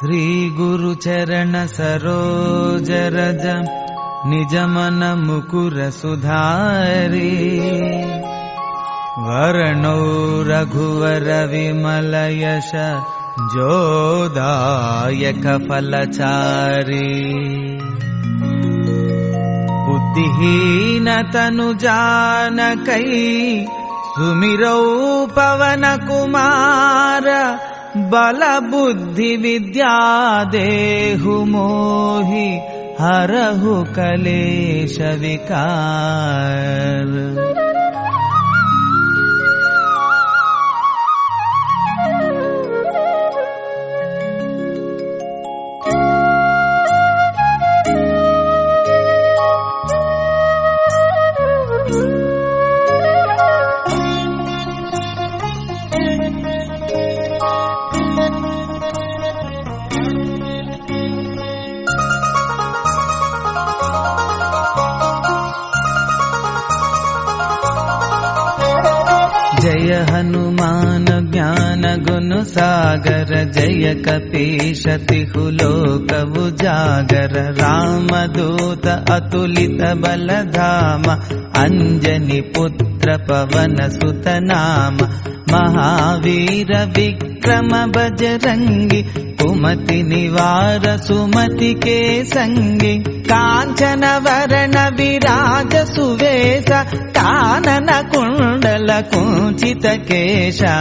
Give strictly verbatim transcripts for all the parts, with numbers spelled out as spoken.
श्री गुरु चरण सरोज रज निज मन मुकुर सुधारी वर्णो रघुवर विमल यश जोदायक फलचारी बुद्धिहीन तनु जानकै सुमिरौ पवन कुमार बल बुद्धि विद्या देहु मोहि हरहु कलेश विकार। जय हनुमान ज्ञान गुण सागर जय कपीश तिहु लोक उजागर रामदूत अतुलित बल धाम अंजनी पुत्र पवन सुत नाम महावीर विक्रम बजरंगी कुमति निवार सुमति के संगी कांचन वरण विराज सुवेश कानन कुंडल कुंचित केशा।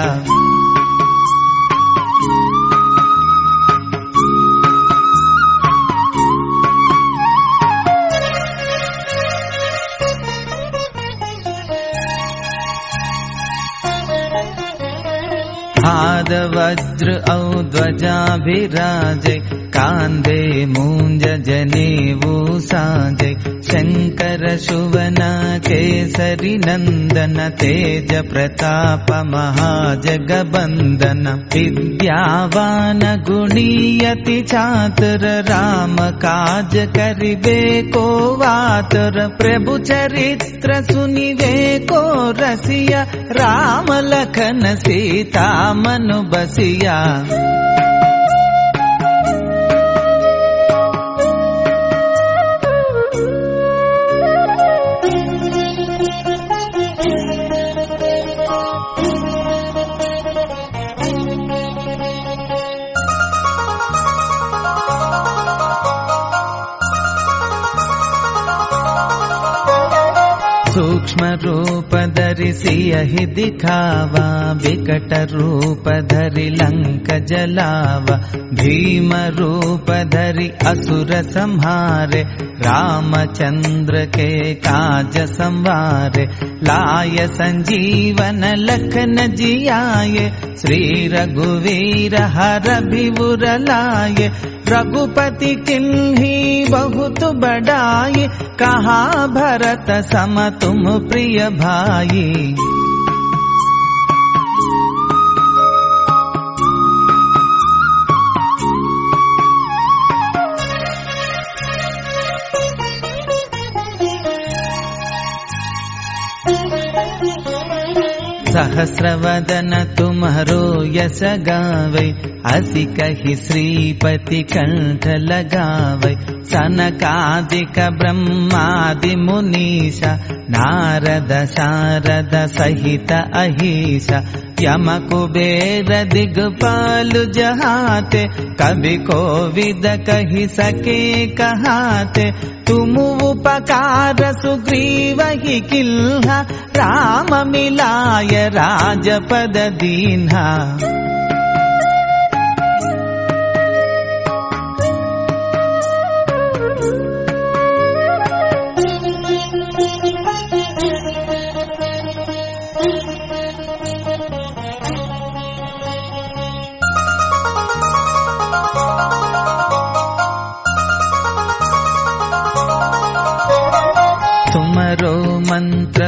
हाद वज्र औ ध्वजा विराजे कांधे मूंज जनेऊ साजे शंकर सुवन केसरी नंदन तेज प्रताप महाजगबंदन विद्यावान गुणीयति चातुर राम काज करिबे को वातुर प्रभु चरित्र सुनिबे को रसिया राम लखन सीता मनु बसिया। सूक्ष्म रूप धरि सियहि दिखावा विकट रूप धरि लंक जलावा भीम रूप धरि असुर संहारे रामचंद्र के काज संवारे लाय संजीवन लखन जियाये श्री रघुवीर हर विबुर लाये रघुपति किन्ही बहुत बड़ाई कहा भरत सम तुम प्रिय भाई। सहस्रवदन तुम्हारो यश गावै असी कहि श्रीपति कंठ लगावै सनकादिक ब्रह्मादि मुनीषा नारद शारद सहित अहीशा यम कुबेर दिगपाल जहाते कवि कोविद कहि सके कहाते तुम उपकार सुग्रीव ही किल्हा राम मिलाय राजपद दीन्हा। तुमरो मंत्र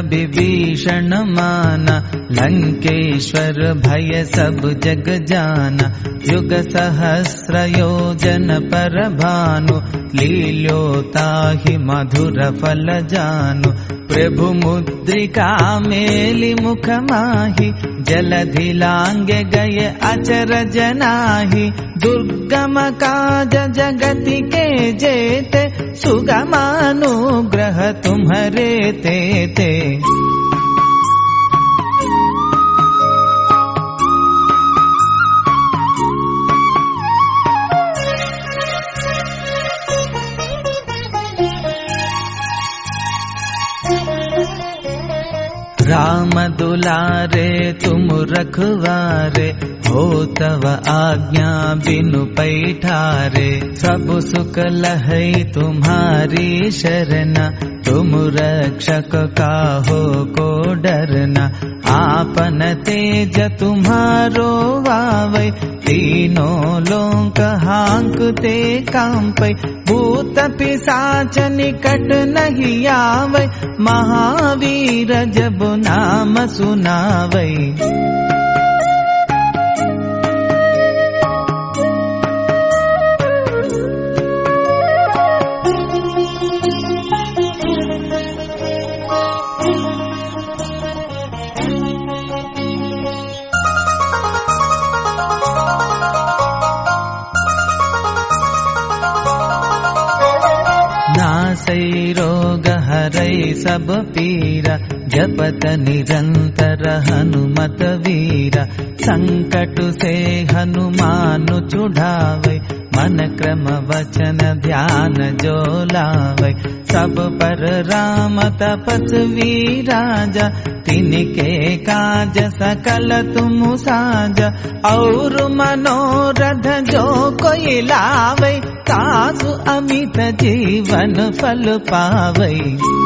विभीषण माना लंकेश्वर भय सब जग जाना युग सहस्र योजन पर भानु लील्योता हि मधुर फल जानु प्रभु मुद्रिका मेलि मुख माहि जलधि लांगे गए अचरज नाही दुर्गम काज जगति के जेते सुगमानुग्रह तुम्हरे तेते राम दुलारे तुम रखवारे हो तव आज्ञा बिनु पैठारे सब सुख लहै तुम्हारी शरणा तुम रक्षक काहो को डरना आपन तेज तुम्हारो वावै तीनों लोक हांकते कांपै भूत पिशाच निकट नहीं आवै महावीर जब नाम सुनावै नासै रोग हरै सब पीरा जपत निरंतर हनुमत वीरा संकट से हनुमान छुड़ावे मन क्रम वचन ध्यान जो लावे सब पर राम तपस्वी राजा तिनके काज सकल तुम साजा और मनोरथ जो कोई लावे तासु अमित जीवन फल पावै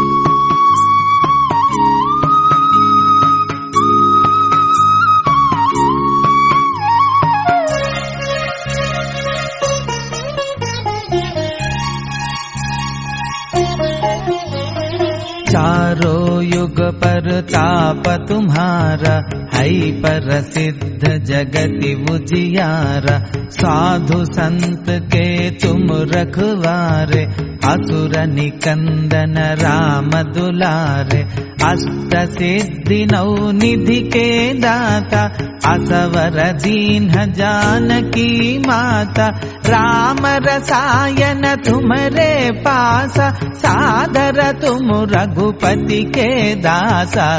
चारों युग पर ताप तुम्हारा है प्रसिद्ध जगति उजियारा साधु संत के तुम रखवारे असुर निकंदन राम दुलारे अष्ट सिद्धि नौ निधि के दाता असवर दीन जानकी माता राम रसायन तुम्हारे पासा सादर तुम रघुपति के दासा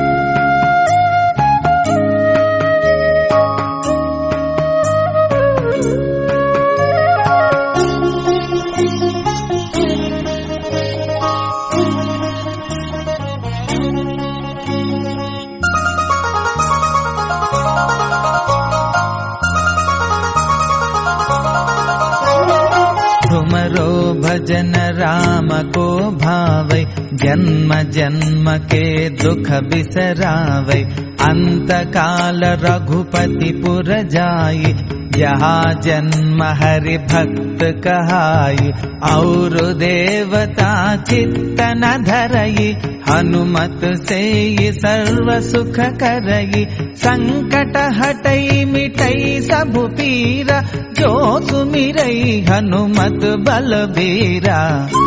तुमरो भजन राम को भावै जन्म जन्म के दुख बिसरावै अंत काल रघुपति पुर जाई जहाँ जन्म हरि भक्त कहाई और देवता चित्त न धरई हनुमत से ये सर्व सुख करई संकट हटई मिटई सब पीरा जो सुमिरई हनुमत बलबीरा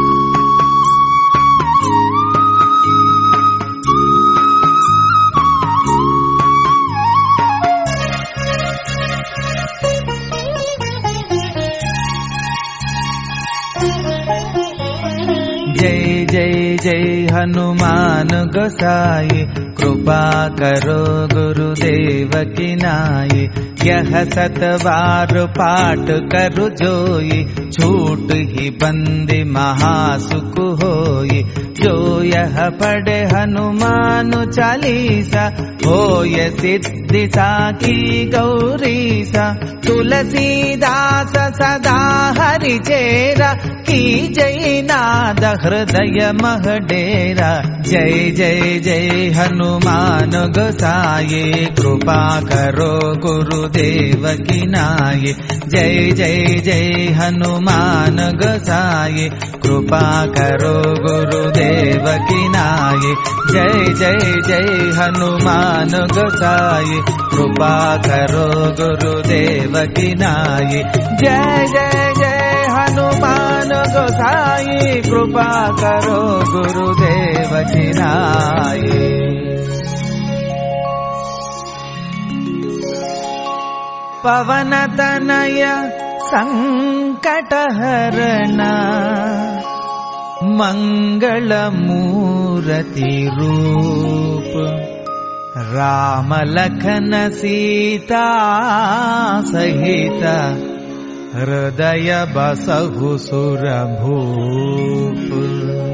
जय जय जय हनुमान गोसाई कृपा करो गुरुदेव की नाई यह सत बार पाठ करु जोई छूट ही बंदी महासुख होई जो यह पढ़े हनुमान चालीसा होय सिद्धि साखी गौरीसा तुलसीदास सदा हरि चेरा की जय नाद हृदय मह डेरा। जय जय जय हनुमान गोसाई कृपा करो गुरुदेव की नाई। जय जय जय हनुमान गोसाई कृपा करो गुरुदेव की नाई। जय जय जय हनुमान गोसाई कृपा करो गुरुदेव की नाई। जय जय जय हनुमान गोसाई कृपा करो गुरुदेव की नाई। पवन तनय संकट हरण मंगल मूर्ति रूप। राम लखन सीता सहित हृदय बसहु सुरभूप।